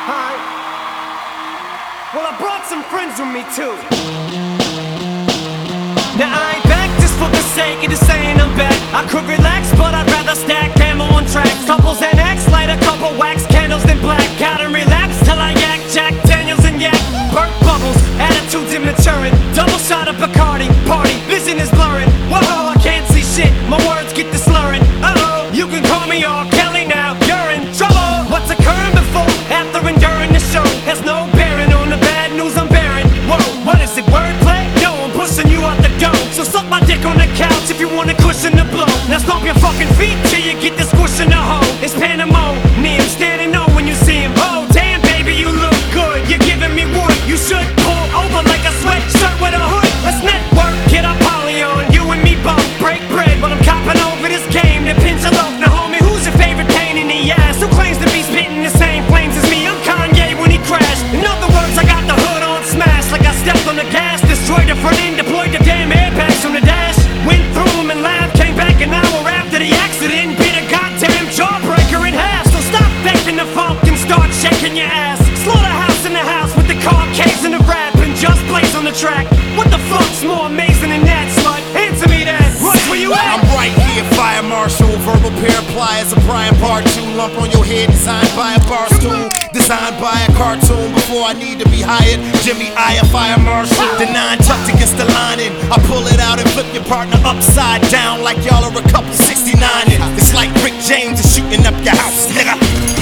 Hi. Well, I brought some friends with me too. Now I ain't back just for the sake of just saying I'm back. I could relax, but I'd rather stack ammo on tracks. Couples and X, light a couple wax candles then black. Out and relapse till I yak Jack Daniels and yak. Burnt bubbles, attitudes immaturing. Double shot of Bacardi, party, vision is blurring. Whoa, I can't see shit, my words get to slurring. Uh-oh, you can call me R. Kelly now, you're in trouble. What's occurring before, after, and during the show has no bearing on the bad news I'm bearing. Whoa, what is it, wordplay? No, I'm pushing you out the door. So suck my dick on the couch if you want a cushion to blow. Now stomp your fucking feet till you get this squish in the hole. It's pandemonium, standing on when you see him. Oh, damn baby, you look good, you're giving me wood. You should pull over like a sweatshirt with a hood. Let's network, get a poly on, you and me both. Break bread while I'm copping over this game that pins a loaf. Now homie, who's your favorite pain in the ass? Who claims to be spitting the same flames as me? I'm Kanye when he crashed. In other words, I got the hood on smash. Like I stepped on the gas, destroyed the front end, deployed the damn airbags from the dash. Went through them and laughed, came back an hour after the accident. Bit a goddamn jawbreaker in half. So stop faking the funk and start shaking your ass. Slaughterhouse in the house with the car case and the rap and just plays on the track. What the fuck's more amazing than that, slut? Answer me that. Russ, where you at? I'm right here, fire marshal. Verbal pair of pliers, a prying part 2. Lump on your head, designed by a bar stool. Designed by a cartoon before I need to be hired. Jimmy I, a fire marshal. The 9 tucked against the lining. I pull it out and flip your partner upside down like y'all are a couple 69ing. It's like Rick James is shooting up your house, nigga.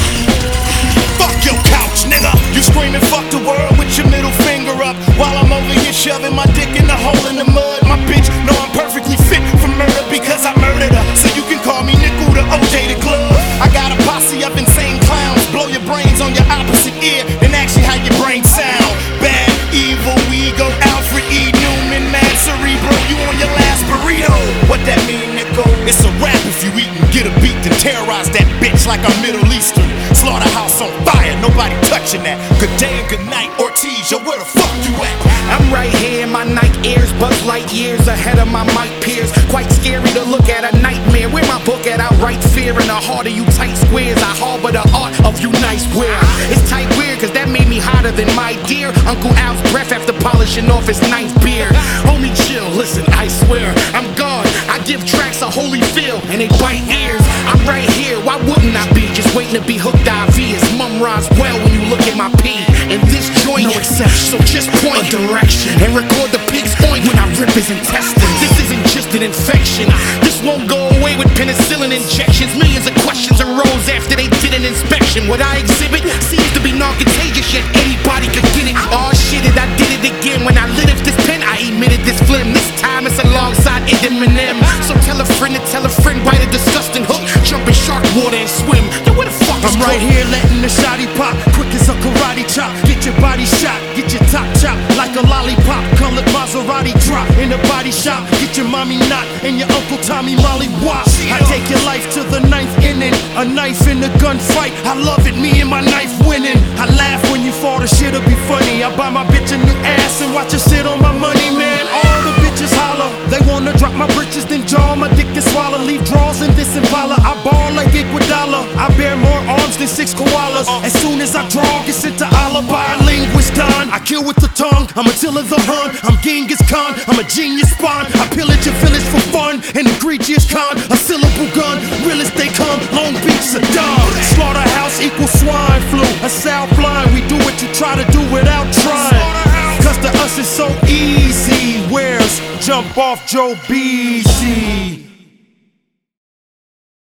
Fuck your couch, nigga. You screaming fuck the world with your middle finger up while I'm over here shoving my dick in the hole in the mud. My bitch know I'm perfectly fit for murder because I murdered her. So you can call me Nickel the OJ the Glove. I got a posse of insane clowns. Blow your brains on your opposite ear and ask you how your brain sound. Bad, evil, we go Alfred E. Newman, mad cerebral. You on your last burrito. What that mean, Nickel? It's a rap if you eat and get a beat and terrorize that bitch like I'm Middle Eastern. Slaughterhouse on fire, nobody touching that. Good day and good night, Ortiz, yo, where the fuck you at? I'm right here in my Nike ears, Buzz Light years ahead of my mic peers. Quite scary to look at, a nightmare. Where my book at? I write fear in the heart of you tight squares. I harbor the art of you nice wear. It's tight weird, cause that made me hotter than my dear Uncle Al's breath after polishing off his ninth beer. Homie, chill, listen, I swear, I'm God. I give tracks a holy feel, and they bite ears. I'm right here, why wouldn't I be? Just waiting to be hooked IV. It's mum rhymes well when you look at my P. And this joint, no exception, so just point a direction and record the pig's point when I rip his intestines. This isn't just an infection. This won't go away with penicillin injections. Millions of questions arose after they did an inspection. What I exhibit seems to be non-contagious, yet anybody could get it. Oh shit it, I did it again. When I lit up this pen, I emitted this phlegm. This time it's alongside Eminem. So tell a friend to tell a friend, bite a disgusting hook, jump in shark water and swim. Yo, where the fuck is I'm right here letting the shotty pop, quick as a karate chop. Get your body shot, get your top chopped like a lollipop. Colored Maserati drop in the body shop. Get your mommy knot and your Uncle Tommy Molly wop. I take your life to the 9th inning, a knife in the gunfight. I love it, me and my knife winning. I laugh when you fall, the shit'll be funny. I buy my bitch a new ass and watch her sit on my money, man. All the bitches holler, they wanna drop my britches, then jaw my dick and swallow. Leave draws in this Impala. I ball like Iguodala. I bear more arms than 6 koalas. As soon as I draw, get sent to Allah by a linguist done. I kill with the tongue, I'm Attila the Hun. I'm Genghis Khan, I'm a genius spawn. I pillage your village for fun, an egregious con. A syllable gun, real as they come, Long Beach, Saddam. Slaughterhouse equals swine flu, a South blind. We do what you try to do without trying. Cause to us it's so easy. Where's Jump Off Joe BC?